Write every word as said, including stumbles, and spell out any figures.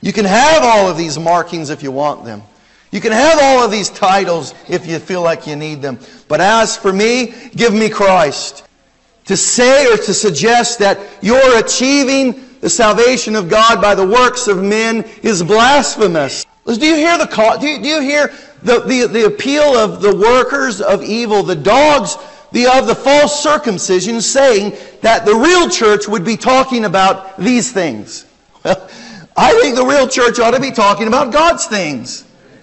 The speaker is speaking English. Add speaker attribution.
Speaker 1: You can have all of these markings if you want them. You can have all of these titles if you feel like you need them. But as for me, give me Christ. To say or to suggest that you're achieving the salvation of God by the works of men is blasphemous. Do you hear the call? Do you, do you hear the, the, the appeal of the workers of evil, the dogs the, of the false circumcision, saying that the real church would be talking about these things? Well, I think the real church ought to be talking about God's things.